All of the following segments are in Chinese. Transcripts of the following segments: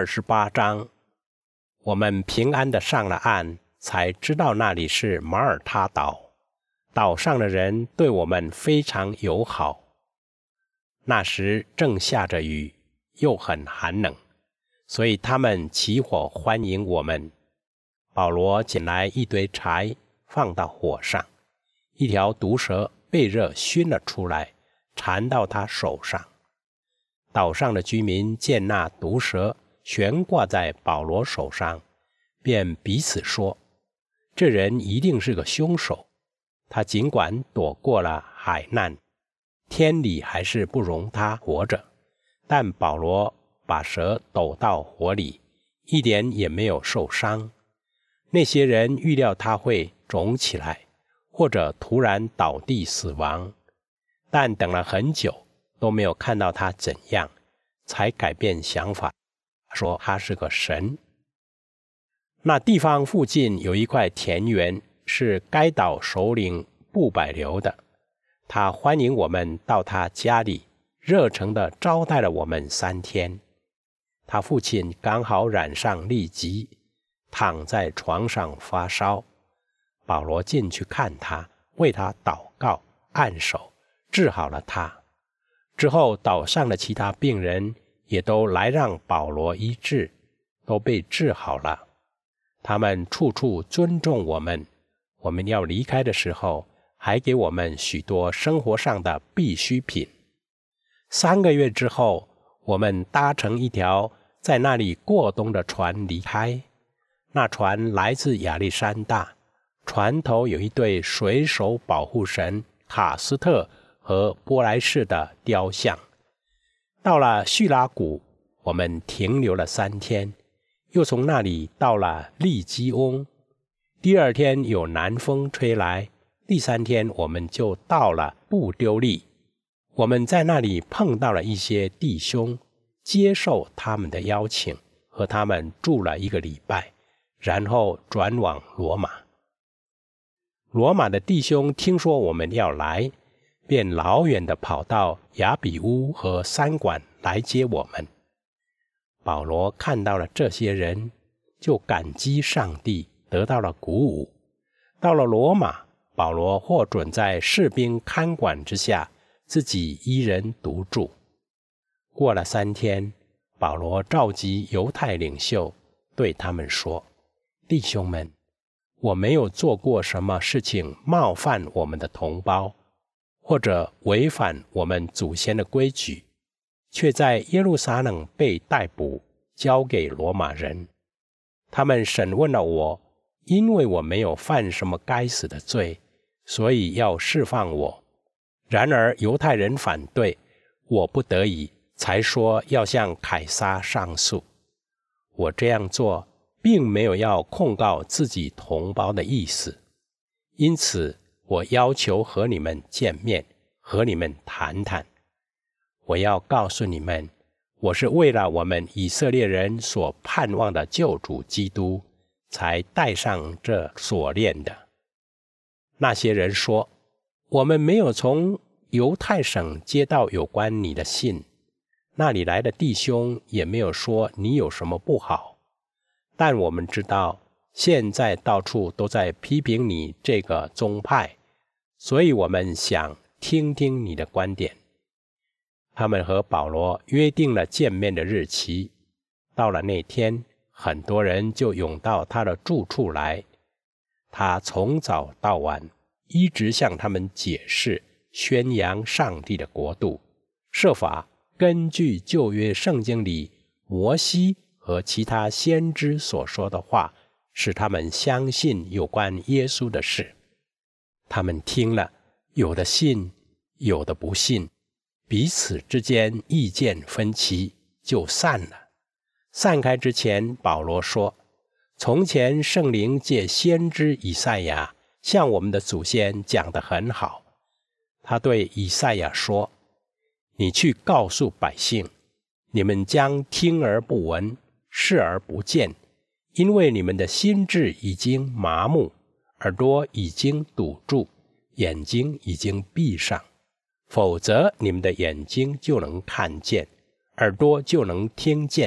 28章，我们平安地上了岸，才知道那里是马耳他岛。岛上的人对我们非常友好。那时正下着雨，又很寒冷，所以他们起火欢迎我们。保罗捡来一堆柴，放到火上，一条毒蛇被热熏了出来，缠到他手上。岛上的居民见那毒蛇悬挂在保罗手上，便彼此说：这人一定是个凶手。他尽管躲过了海难，天理还是不容他活着。但保罗把蛇抖到火里，一点也没有受伤。那些人预料他会肿起来，或者突然倒地死亡，但等了很久都没有看到他怎样，才改变想法，说他是个神。那地方附近有一块田园，是该岛首领布百流的，他欢迎我们到他家里，热诚地招待了我们3天。他父亲刚好染上痢疾，躺在床上发烧。保罗进去看他，为他祷告，按手，治好了他。之后岛上的其他病人也都来让保罗医治，都被治好了。他们处处尊重我们，我们要离开的时候，还给我们许多生活上的必需品。3个月之后，我们搭乘一条在那里过冬的船离开。那船来自亚历山大，船头有一对水手保护神卡斯特和波莱士的雕像。到了叙拉古，我们停留了3天，又从那里到了利基翁。第2天有南风吹来，第3天我们就到了布丢利。我们在那里碰到了一些弟兄，接受他们的邀请，和他们住了1个礼拜，然后转往罗马。罗马的弟兄听说我们要来，便老远地跑到雅比乌和3馆来接我们。保罗看到了这些人，就感激上帝，得到了鼓舞。到了罗马，保罗获准在士兵看管之下，自己一人独住。过了3天，保罗召集犹太领袖，对他们说：弟兄们，我没有做过什么事情冒犯我们的同胞，或者违反我们祖先的规矩，却在耶路撒冷被逮捕，交给罗马人。他们审问了我，因为我没有犯什么该死的罪，所以要释放我。然而犹太人反对，我不得已才说要向凯撒上诉。我这样做并没有要控告自己同胞的意思，因此我要求和你们见面，和你们谈谈。我要告诉你们，我是为了我们以色列人所盼望的救主基督，才戴上这锁链的。那些人说，我们没有从犹太省接到有关你的信，那里来的弟兄也没有说你有什么不好，但我们知道现在到处都在批评你这个宗派，所以我们想听听你的观点。他们和保罗约定了见面的日期，到了那天，很多人就涌到他的住处来。他从早到晚一直向他们解释、宣扬上帝的国度，设法根据旧约圣经里摩西和其他先知所说的话，使他们相信有关耶稣的事。他们听了，有的信，有的不信，彼此之间意见分歧，就散了。散开之前，保罗说：从前圣灵借先知以赛亚向我们的祖先讲得很好。他对以赛亚说：你去告诉百姓，你们将听而不闻，视而不见，因为你们的心智已经麻木，耳朵已经堵住，眼睛已经闭上。否则你们的眼睛就能看见，耳朵就能听见，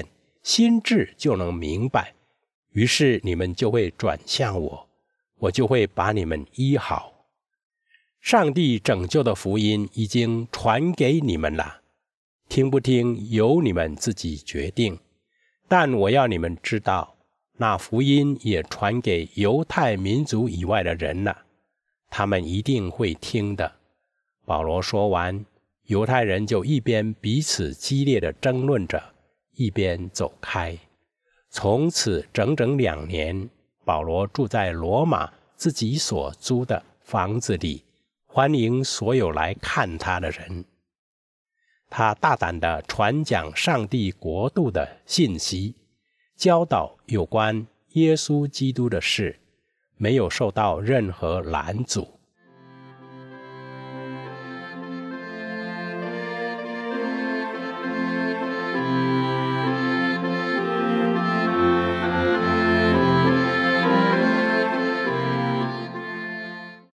心智就能明白，于是你们就会转向我，我就会把你们医好。上帝拯救的福音已经传给你们了，听不听由你们自己决定。但我要你们知道，那福音也传给犹太民族以外的人了，他们一定会听的。保罗说完，犹太人就一边彼此激烈的争论着，一边走开。从此整整2年，保罗住在罗马自己所租的房子里，欢迎所有来看他的人。他大胆地传讲上帝国度的信息，教导有关耶稣基督的事，没有受到任何拦阻。